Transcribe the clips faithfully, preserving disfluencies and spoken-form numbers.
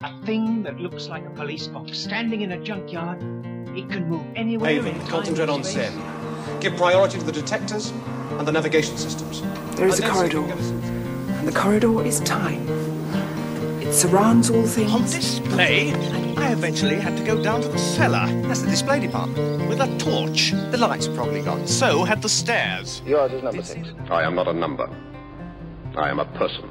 A thing that looks like a police box standing in a junkyard. It can move anywhere. Haven, concentrate on Sen. Give priority to the detectors and the navigation systems. There is a corridor, and the corridor is time. It surrounds all things. On display, I eventually had to go down to the cellar. That's the display department. With a torch. The lights are probably gone. So had the stairs. Yours is number six. I am not a number. I am a person.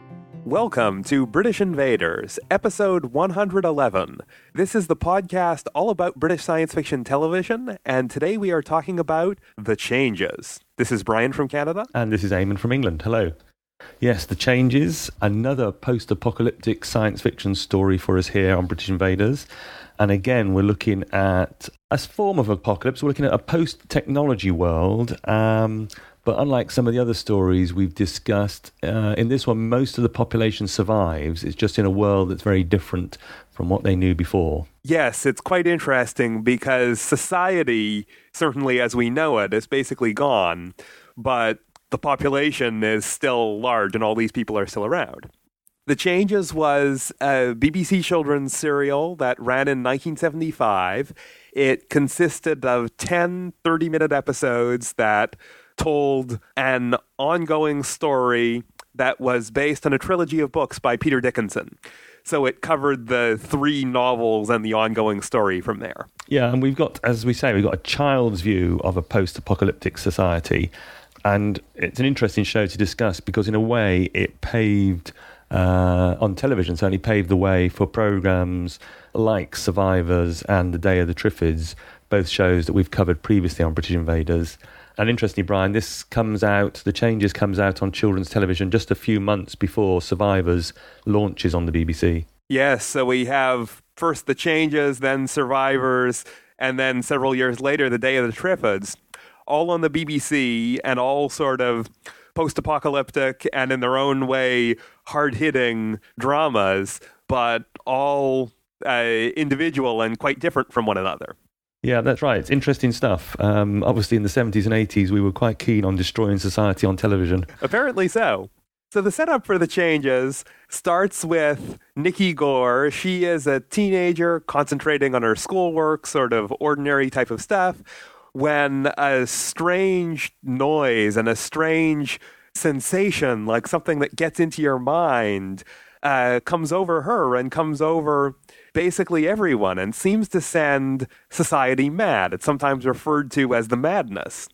Welcome to British Invaders, episode one hundred eleven. This is the podcast all about British science fiction television, and today we are talking about The Changes. This is Brian from Canada. And this is Eamon from England. Hello. Yes, The Changes, another post-apocalyptic science fiction story for us here on British Invaders. And again, we're looking at a form of apocalypse. We're looking at a post-technology world. Um, but unlike some of the other stories we've discussed, uh, in this one, most of the population survives. It's just in a world that's very different from what they knew before. Yes, it's quite interesting because society, certainly as we know it, is basically gone. But the population is still large and all these people are still around. The Changes was a B B C children's serial that ran in nineteen seventy-five. It consisted of ten thirty-minute episodes that told an ongoing story that was based on a trilogy of books by Peter Dickinson. So it covered the three novels and the ongoing story from there. Yeah, and we've got, as we say, we've got a child's view of a post-apocalyptic society. And it's an interesting show to discuss because in a way it paved, uh, on television, certainly paved the way for programmes like Survivors and The Day of the Triffids, both shows that we've covered previously on British Invaders. And interestingly, Brian, this comes out, The Changes comes out on children's television just a few months before Survivors launches on the B B C. Yes, so we have first The Changes, then Survivors, and then several years later, The Day of the Triffids, all on the B B C and all sort of post-apocalyptic and in their own way hard-hitting dramas, but all uh, individual and quite different from one another. Yeah, that's right. It's interesting stuff. Um, obviously, in the seventies and eighties, we were quite keen on destroying society on television. Apparently so. So the setup for The Changes starts with Nikki Gore. She is a teenager concentrating on her schoolwork, sort of ordinary type of stuff, when a strange noise and a strange sensation, like something that gets into your mind, uh, comes over her and comes over basically everyone and seems to send society mad. It's sometimes referred to as the madness.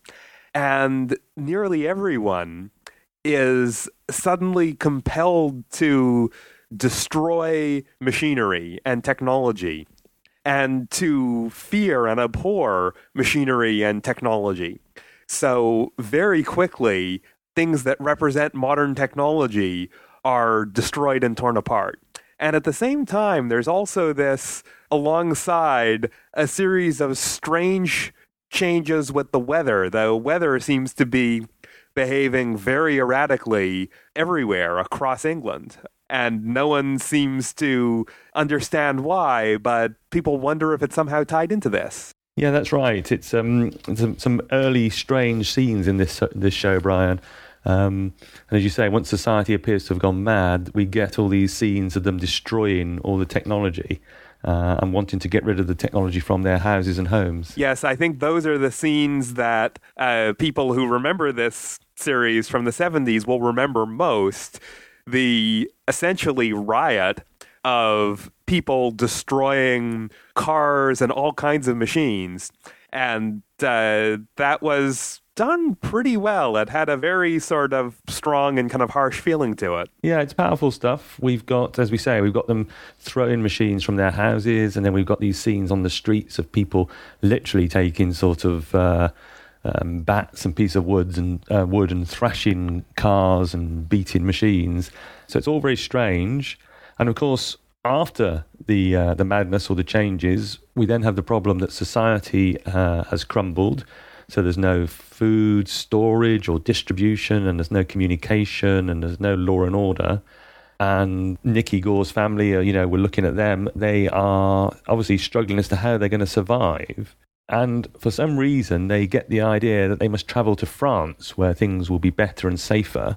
And nearly everyone is suddenly compelled to destroy machinery and technology and to fear and abhor machinery and technology. So very quickly, things that represent modern technology are destroyed and torn apart. And at the same time, there's also this, alongside, a series of strange changes with the weather. The weather seems to be behaving very erratically everywhere across England. And no one seems to understand why, but people wonder if it's somehow tied into this. Yeah, that's right. It's um, some, some early strange scenes in this this show, Brian. Um, and as you say, once society appears to have gone mad, we get all these scenes of them destroying all the technology uh, and wanting to get rid of the technology from their houses and homes. Yes, I think those are the scenes that uh, people who remember this series from the seventies will remember most. The essentially riot of people destroying cars and all kinds of machines. And uh, that was done pretty well. It had a very sort of strong and kind of harsh feeling to it. Yeah, it's powerful stuff. We've got, as we say, we've got them throwing machines from their houses, and then we've got these scenes on the streets of people literally taking sort of uh, um, bats and pieces of wood and uh, wood and thrashing cars and beating machines. So it's all very strange. And of course, after the uh, the madness or the changes, we then have the problem that society uh, has crumbled. So there's no food storage or distribution, and there's no communication, and there's no law and order. And Nikki Gore's family, you know, we're looking at them. They are obviously struggling as to how they're going to survive. And for some reason, they get the idea that they must travel to France, where things will be better and safer.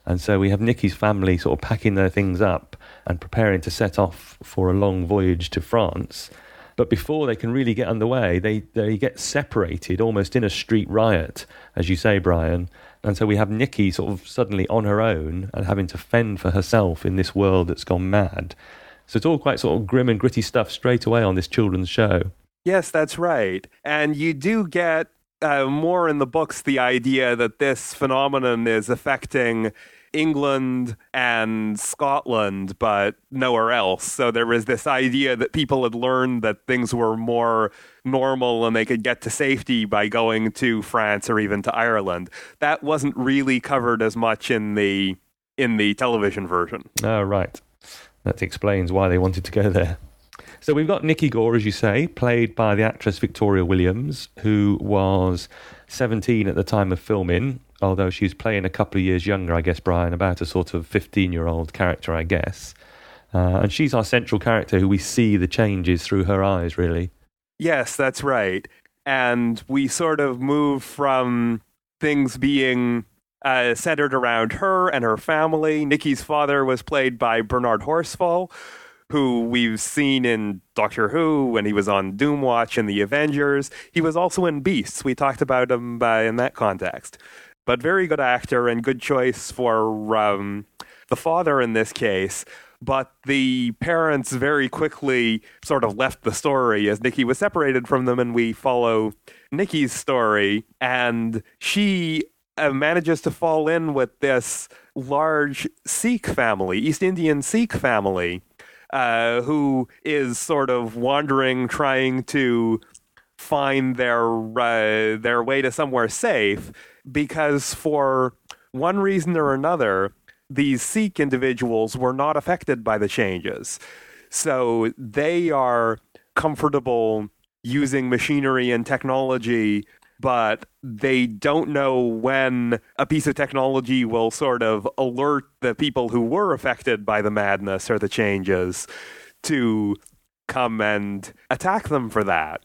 And so we have Nikki's family sort of packing their things up and preparing to set off for a long voyage to France. But before they can really get underway, they, they get separated almost in a street riot, as you say, Brian. And so we have Nikki sort of suddenly on her own and having to fend for herself in this world that's gone mad. So it's all quite sort of grim and gritty stuff straight away on this children's show. Yes, that's right. And you do get uh, more in the books the idea that this phenomenon is affecting England and Scotland, but nowhere else. So there was this idea that people had learned that things were more normal and they could get to safety by going to France or even to Ireland. That wasn't really covered as much in the in the television version. Oh, right. That explains why they wanted to go there. So we've got Nikki Gore, as you say, played by the actress Victoria Williams, who was seventeen at the time of filming, although she was playing a couple of years younger, I guess, Brian, about a sort of fifteen-year-old character, I guess. Uh, and she's our central character who we see the changes through her eyes, really. Yes, that's right. And we sort of move from things being uh, centered around her and her family. Nikki's father was played by Bernard Horsfall, who we've seen in Doctor Who when he was on Doomwatch and the Avengers. He was also in Beasts. We talked about him uh, in that context. But very good actor and good choice for um, the father in this case. But the parents very quickly sort of left the story as Nikki was separated from them, and we follow Nikki's story. And she uh, manages to fall in with this large Sikh family, East Indian Sikh family, uh, who is sort of wandering, trying to find their uh, their way to somewhere safe, because for one reason or another, these Sikh individuals were not affected by the changes. So they are comfortable using machinery and technology, but they don't know when a piece of technology will sort of alert the people who were affected by the madness or the changes to come and attack them for that.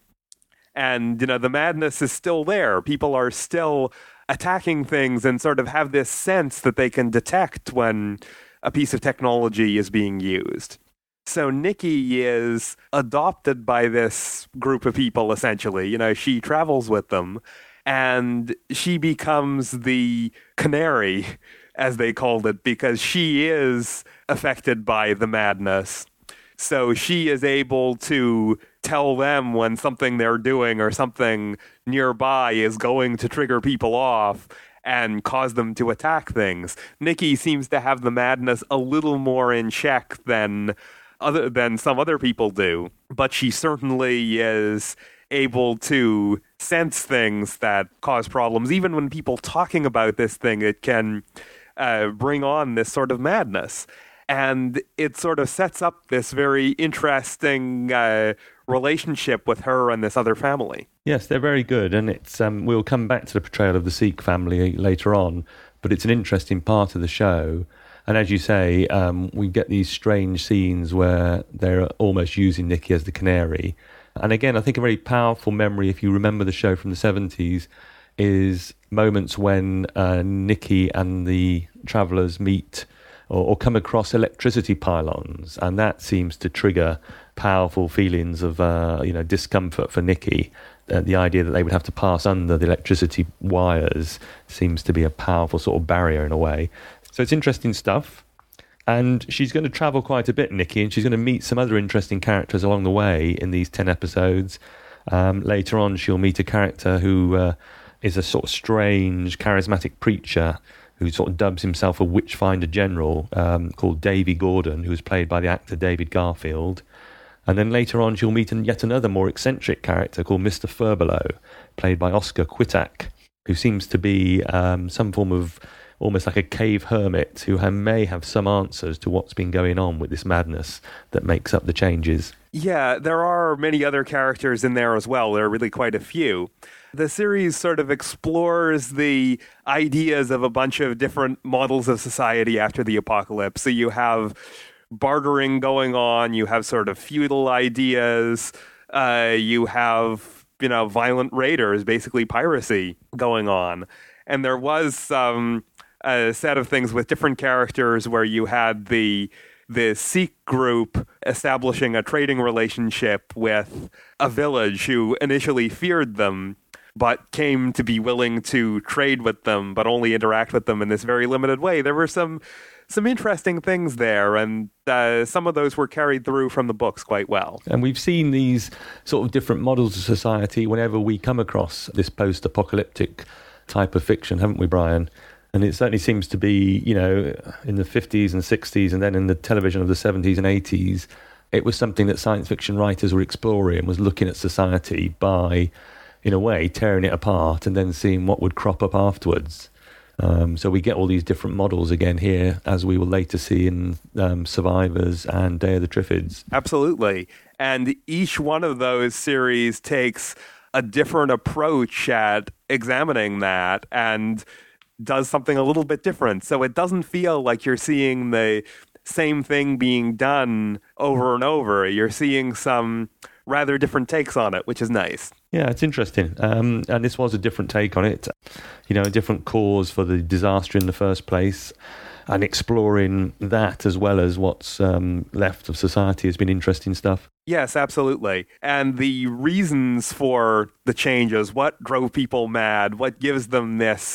And, you know, the madness is still there. People are still attacking things and sort of have this sense that they can detect when a piece of technology is being used. So Nikki is adopted by this group of people, essentially. You know, she travels with them, and she becomes the canary, as they called it, because she is affected by the madness. So she is able to tell them when something they're doing or something nearby is going to trigger people off and cause them to attack things. Nikki seems to have the madness a little more in check than other than some other people do, but she certainly is able to sense things that cause problems. Even when people talking about this thing, it can uh, bring on this sort of madness. And it sort of sets up this very interesting uh, relationship with her and this other family. Yes, they're very good. And it's um, we'll come back to the portrayal of the Sikh family later on, but it's an interesting part of the show. And as you say, um, we get these strange scenes where they're almost using Nikki as the canary. And again, I think a very powerful memory, if you remember the show from the seventies, is moments when uh, Nikki and the travellers meet or, or come across electricity pylons, and that seems to trigger powerful feelings of uh, you know discomfort for Nikki. Uh, the idea that they would have to pass under the electricity wires seems to be a powerful sort of barrier in a way. So it's interesting stuff. And she's going to travel quite a bit, Nikki, and she's going to meet some other interesting characters along the way in these ten episodes. Um, later on, she'll meet a character who uh, is a sort of strange, charismatic preacher who sort of dubs himself a Witchfinder General, um, called Davy Gordon, who was played by the actor David Garfield. And then later on, she'll meet yet another more eccentric character called Mister Furbelow, played by Oscar Quitac, who seems to be um, some form of almost like a cave hermit who may have some answers to what's been going on with this madness that makes up the changes. Yeah, there are many other characters in there as well. There are really quite a few. The series sort of explores the ideas of a bunch of different models of society after the apocalypse. So you have bartering going on, you have sort of feudal ideas, uh, you have, you know, violent raiders, basically piracy going on. And there was um, a set of things with different characters where you had the the Sikh group establishing a trading relationship with a village who initially feared them, but came to be willing to trade with them, but only interact with them in this very limited way. There were some some interesting things there, and uh, some of those were carried through from the books quite well. And we've seen these sort of different models of society whenever we come across this post-apocalyptic type of fiction, haven't we, Brian? And it certainly seems to be, you know, in the fifties and sixties, and then in the television of the seventies and eighties, it was something that science fiction writers were exploring, was looking at society by, in a way, tearing it apart and then seeing what would crop up afterwards. Um, so we get all these different models again here, as we will later see in um, Survivors and Day of the Triffids. Absolutely. And each one of those series takes a different approach at examining that and does something a little bit different. So it doesn't feel like you're seeing the same thing being done over and over. You're seeing some rather different takes on it, which is nice. Yeah, it's interesting. Um, and this was a different take on it. You know, a different cause for the disaster in the first place. And exploring that as well as what's um, left of society has been interesting stuff. Yes, absolutely. And the reasons for the changes, what drove people mad, what gives them this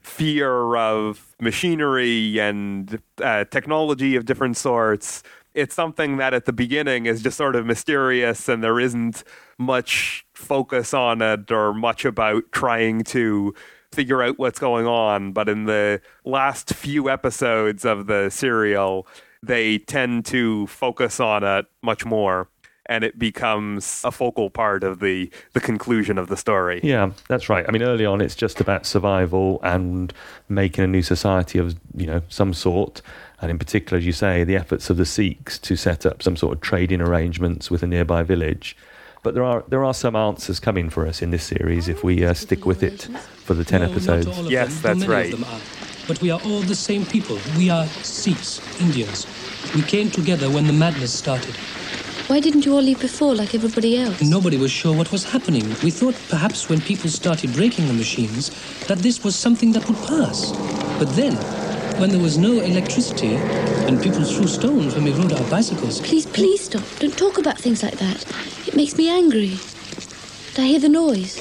fear of machinery and uh, technology of different sorts. It's something that at the beginning is just sort of mysterious, and there isn't much focus on it or much about trying to figure out what's going on. But in the last few episodes of the serial, they tend to focus on it much more, and it becomes a focal part of the, the conclusion of the story. Yeah, that's right. I mean, early on, it's just about survival and making a new society of, you know, some sort. And in particular, as you say, the efforts of the Sikhs to set up some sort of trading arrangements with a nearby village. But there are there are some answers coming for us in this series if we uh, stick with it for the ten no, episodes. Not all of yes, them, that's many right. Of them are. But we are all the same people. We are Sikhs, Indians. We came together when the madness started. Why didn't you all leave before like everybody else? Nobody was sure what was happening. We thought perhaps when people started breaking the machines that this was something that would pass. But then, when there was no electricity and people threw stones when we rode our bicycles... Please, please stop. Don't talk about things like that. It makes me angry. And I hear the noise.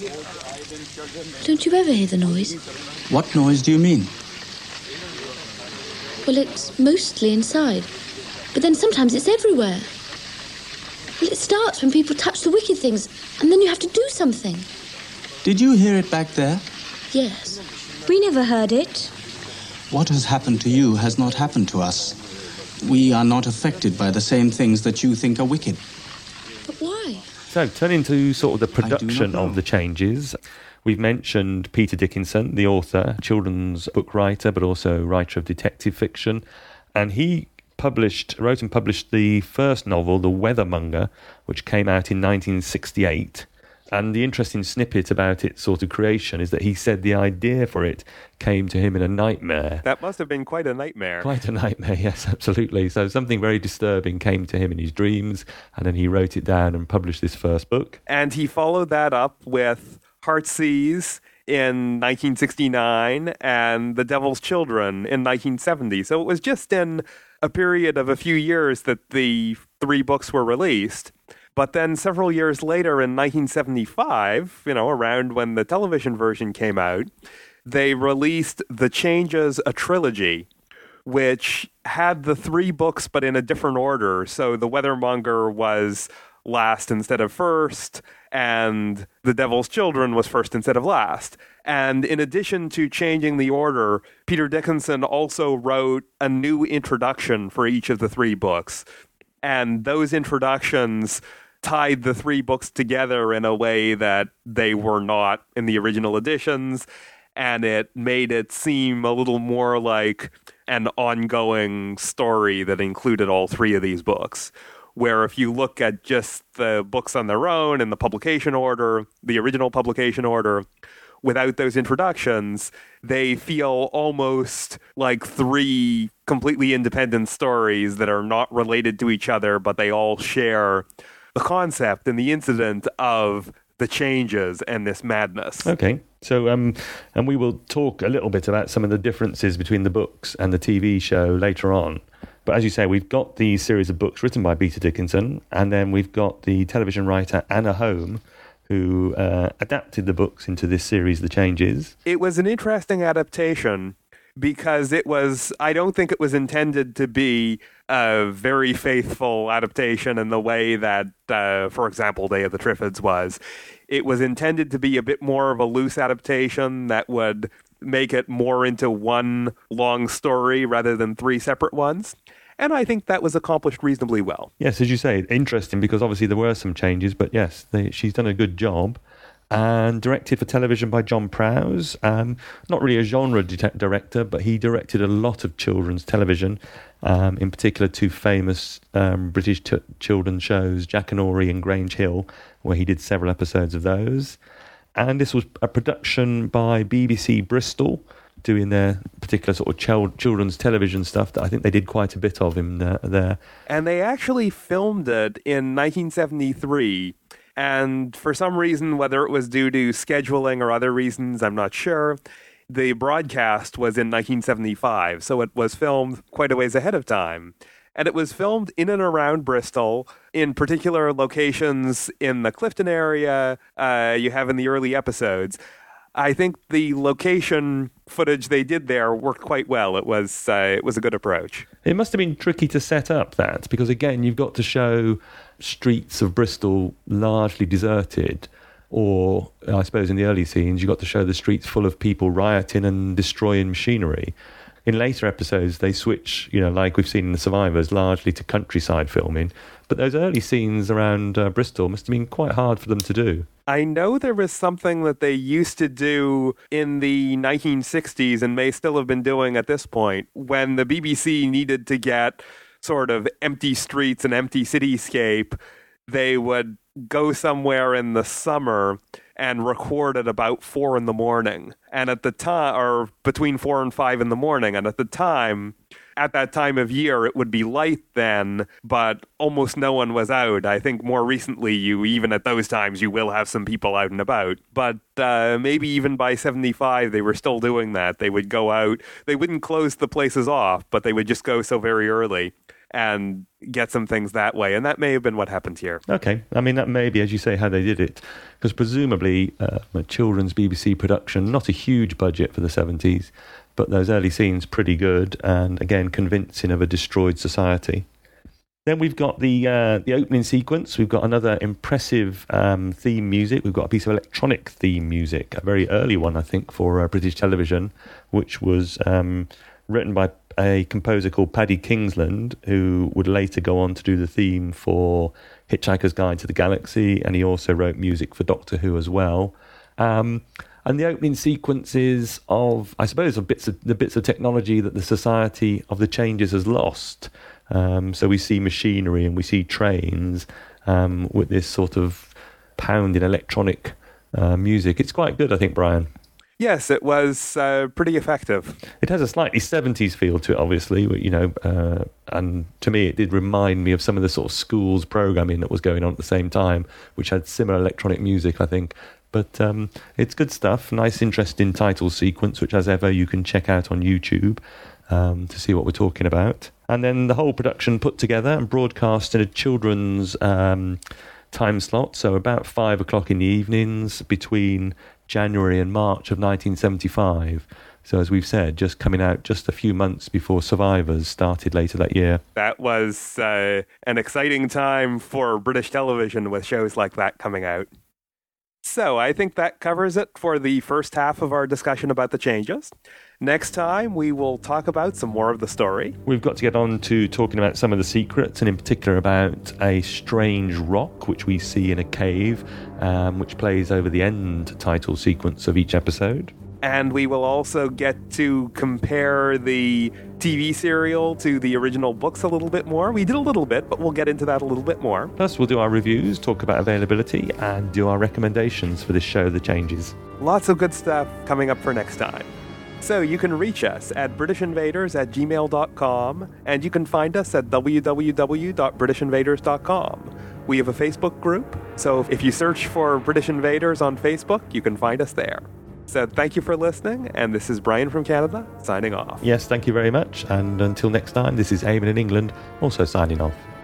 Don't you ever hear the noise? What noise do you mean? Well, it's mostly inside. But then sometimes it's everywhere. Well, it starts when people touch the wicked things, and then you have to do something. Did you hear it back there? Yes. We never heard it. What has happened to you has not happened to us. We are not affected by the same things that you think are wicked. But why? So, turning to sort of the production of the changes, we've mentioned Peter Dickinson, the author, children's book writer, but also writer of detective fiction. And he published, wrote and published the first novel, The Weathermonger, which came out in nineteen sixty-eight. And the interesting snippet about its sort of creation is that he said the idea for it came to him in a nightmare. That must have been quite a nightmare. Quite a nightmare, yes, absolutely. So something very disturbing came to him in his dreams, and then he wrote it down and published this first book. And he followed that up with Heartsease in nineteen sixty-nine and The Devil's Children in nineteen seventy. So it was just in a period of a few years that the three books were released. But then several years later in nineteen seventy-five, you know, around when the television version came out, they released The Changes, a trilogy, which had the three books but in a different order. So The Weathermonger was last instead of first, and The Devil's Children was first instead of last. And in addition to changing the order, Peter Dickinson also wrote a new introduction for each of the three books. And those introductions tied the three books together in a way that they were not in the original editions, and it made it seem a little more like an ongoing story that included all three of these books. Where if you look at just the books on their own in the publication order, the original publication order, without those introductions, they feel almost like three completely independent stories that are not related to each other, but they all share the concept and the incident of the changes and this madness. Okay, So, um, and we will talk a little bit about some of the differences between the books and the T V show later on. But as you say, we've got the series of books written by Peter Dickinson, and then we've got the television writer Anna Home, who uh, adapted the books into this series, The Changes. It was an interesting adaptation because it was, I don't think it was intended to be a very faithful adaptation in the way that, uh, for example, Day of the Triffids was. It was intended to be a bit more of a loose adaptation that would make it more into one long story rather than three separate ones. And I think that was accomplished reasonably well. Yes, as you say, interesting because obviously there were some changes, but yes, they, she's done a good job. And directed for television by John Prowse. Um, not really a genre di- director, but he directed a lot of children's television, um, in particular two famous um, British t- children's shows, Jack and Ori and Grange Hill, where he did several episodes of those. And this was a production by B B C Bristol, doing their particular sort of ch- children's television stuff that I think they did quite a bit of in uh, there. And they actually filmed it in nineteen seventy-three. And for some reason, whether it was due to scheduling or other reasons, I'm not sure, the broadcast was in nineteen seventy-five, so it was filmed quite a ways ahead of time. And it was filmed in and around Bristol, in particular locations in the Clifton area uh, you have in the early episodes. I think the location footage they did there worked quite well. It was uh, it was a good approach. It must have been tricky to set up that, because again, you've got to show streets of Bristol largely deserted, or I suppose in the early scenes, you've got to show the streets full of people rioting and destroying machinery. In later episodes, they switch, you know, like we've seen in The Survivors, largely to countryside filming. But those early scenes around uh, Bristol must have been quite hard for them to do. I know there was something that they used to do in the nineteen sixties and may still have been doing at this point, when the B B C needed to get sort of empty streets and empty cityscape. They would go somewhere in the summer and record at about four in the morning. And at the time, or between four and five in the morning. And at the time, at that time of year, it would be light then, but almost no one was out. I think more recently, you even at those times, you will have some people out and about. But uh, maybe even by seventy-five, they were still doing that. They would go out. They wouldn't close the places off, but they would just go so very early and get some things that way. And that may have been what happened here. Okay. I mean, that may be, as you say, how they did it. Because presumably, uh, a children's B B C production, not a huge budget for the seventies, but those early scenes pretty good, and again, convincing of a destroyed society. Then we've got the uh, the opening sequence. We've got another impressive um, theme music. We've got a piece of electronic theme music, a very early one, I think, for uh, British television, which was um, written by a composer called Paddy Kingsland, who would later go on to do the theme for Hitchhiker's Guide to the Galaxy, and he also wrote music for Doctor Who as well. Um, and the opening sequences of, I suppose, of bits of the bits of technology that the Society of the Changes has lost. Um, so we see machinery and we see trains um, with this sort of pounding electronic uh, music. It's quite good, I think, Brian. Yes, it was uh, pretty effective. It has a slightly seventies feel to it, obviously, you know, uh, and to me it did remind me of some of the sort of schools programming that was going on at the same time, which had similar electronic music, I think. But um, it's good stuff. Nice, interesting title sequence, which, as ever, you can check out on YouTube um, to see what we're talking about. And then the whole production put together and broadcast in a children's um, time slot, so about five o'clock in the evenings between January and March of nineteen seventy-five. So as we've said, just coming out just a few months before Survivors started later that year. That was uh, an exciting time for British television with shows like that coming out. So I think that covers it for the first half of our discussion about the changes. Next time, we will talk about some more of the story. We've got to get on to talking about some of the secrets, and in particular about a strange rock which we see in a cave, um, which plays over the end title sequence of each episode. And we will also get to compare the T V serial to the original books a little bit more. We did a little bit, but we'll get into that a little bit more. Plus, we'll do our reviews, talk about availability, and do our recommendations for this show, The Changes. Lots of good stuff coming up for next time. So you can reach us at british invaders at gmail dot com, and you can find us at w w w dot british invaders dot com. We have a Facebook group, so if you search for British Invaders on Facebook, you can find us there. So thank you for listening, and this is Brian from Canada, signing off. Yes, thank you very much, and until next time, this is Eamon in England, also signing off.